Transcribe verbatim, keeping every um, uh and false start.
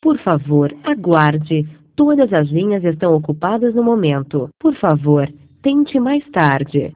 Por favor, aguarde. Todas as linhas estão ocupadas no momento. Por favor, tente mais tarde.